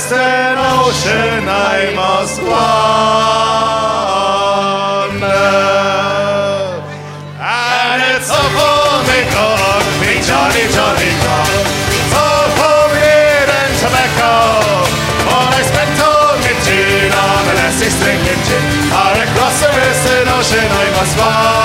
an ocean I must wander. And it's all for me, God, me jolly, jolly God. It's all for beer and tobacco. All I spent on me gin, on a lassie stringing gin. Or across the western ocean I must wander.